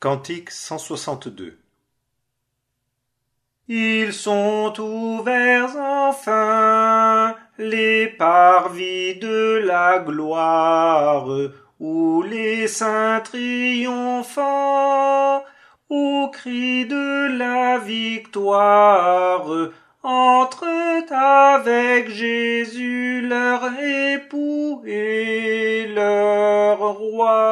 Cantique 162. Ils sont ouverts enfin, les parvis de la gloire, où les saints triomphants, au cri de la victoire, entrent avec Jésus leur époux et leur roi.